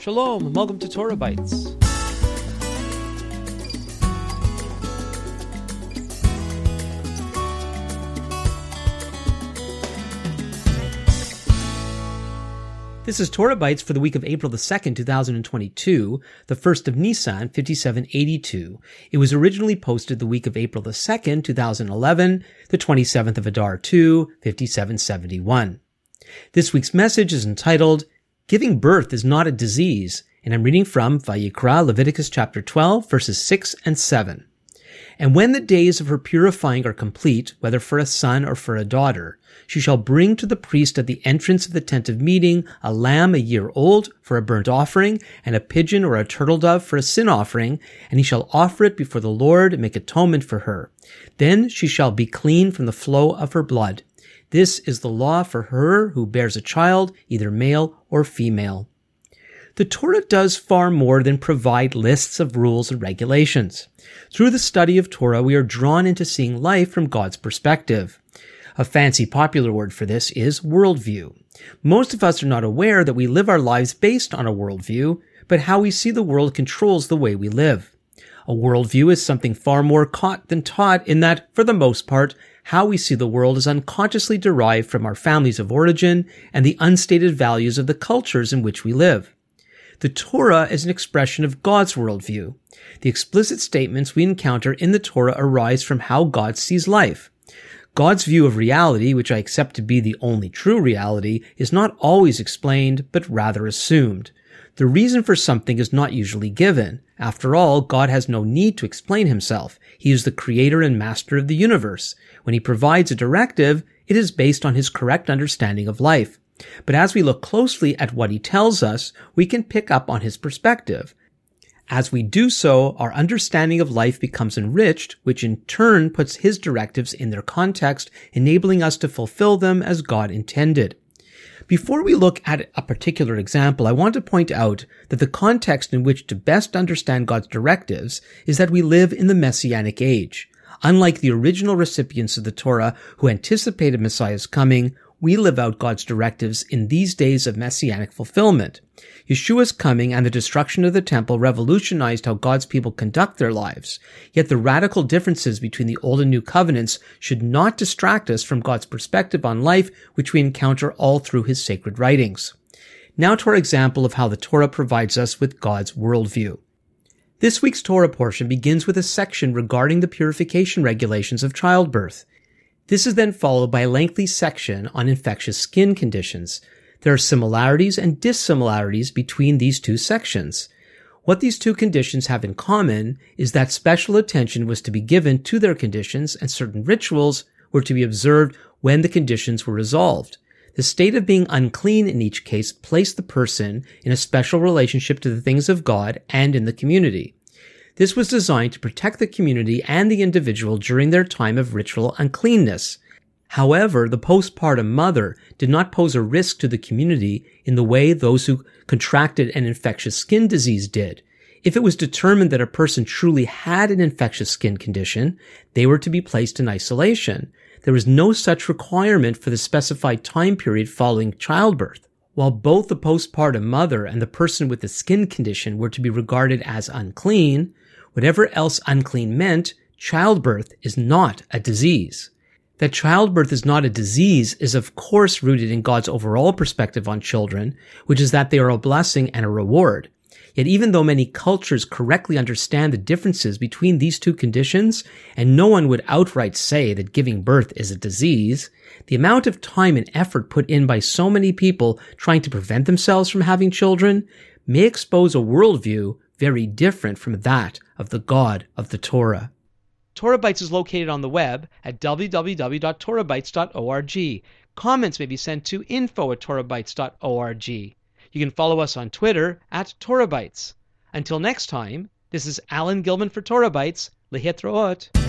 Shalom, and welcome to Torah Bites. This is Torah Bites for the week of April the 2nd, 2022, the 1st of Nisan, 5782. It was originally posted the week of April the 2nd, 2011, the 27th of Adar 2, 5771. This week's message is entitled, Giving Birth is Not a Disease, and I'm reading from Vayikra, Leviticus chapter 12, verses 6 and 7. And when the days of her purifying are complete, whether for a son or for a daughter, she shall bring to the priest at the entrance of the tent of meeting a lamb a year old for a burnt offering, and a pigeon or a turtle dove for a sin offering, and he shall offer it before the Lord and make atonement for her. Then she shall be clean from the flow of her blood. This is the law for her who bears a child, either male or female. The Torah does far more than provide lists of rules and regulations. Through the study of Torah, we are drawn into seeing life from God's perspective. A fancy popular word for this is worldview. Most of us are not aware that we live our lives based on a worldview, but how we see the world controls the way we live. A worldview is something far more caught than taught in that, for the most part, how we see the world is unconsciously derived from our families of origin and the unstated values of the cultures in which we live. The Torah is an expression of God's worldview. The explicit statements we encounter in the Torah arise from how God sees life. God's view of reality, which I accept to be the only true reality, is not always explained, but rather assumed. The reason for something is not usually given. After all, God has no need to explain himself. He is the creator and master of the universe. When he provides a directive, it is based on his correct understanding of life. But as we look closely at what he tells us, we can pick up on his perspective. As we do so, our understanding of life becomes enriched, which in turn puts his directives in their context, enabling us to fulfill them as God intended. Before we look at a particular example, I want to point out that the context in which to best understand God's directives is that we live in the Messianic age. Unlike the original recipients of the Torah who anticipated Messiah's coming, we live out God's directives in these days of messianic fulfillment. Yeshua's coming and the destruction of the temple revolutionized how God's people conduct their lives. Yet the radical differences between the Old and New covenants should not distract us from God's perspective on life, which we encounter all through his sacred writings. Now to our example of how the Torah provides us with God's worldview. This week's Torah portion begins with a section regarding the purification regulations of childbirth. This is then followed by a lengthy section on infectious skin conditions. There are similarities and dissimilarities between these two sections. What these two conditions have in common is that special attention was to be given to their conditions and certain rituals were to be observed when the conditions were resolved. The state of being unclean in each case placed the person in a special relationship to the things of God and in the community. This was designed to protect the community and the individual during their time of ritual uncleanness. However, the postpartum mother did not pose a risk to the community in the way those who contracted an infectious skin disease did. If it was determined that a person truly had an infectious skin condition, they were to be placed in isolation. There was no such requirement for the specified time period following childbirth. While both the postpartum mother and the person with the skin condition were to be regarded as unclean, whatever else unclean meant, childbirth is not a disease. That childbirth is not a disease is of course rooted in God's overall perspective on children, which is that they are a blessing and a reward. Yet even though many cultures correctly understand the differences between these two conditions, and no one would outright say that giving birth is a disease, the amount of time and effort put in by so many people trying to prevent themselves from having children may expose a worldview very different from that of the God of the Torah. Torah Bites is located on the web at www.torahbites.org. Comments may be sent to info@torahbites.org. You can follow us on Twitter @TorahBites. Until next time, this is Alan Gilman for Torah Bites. Lehitraot.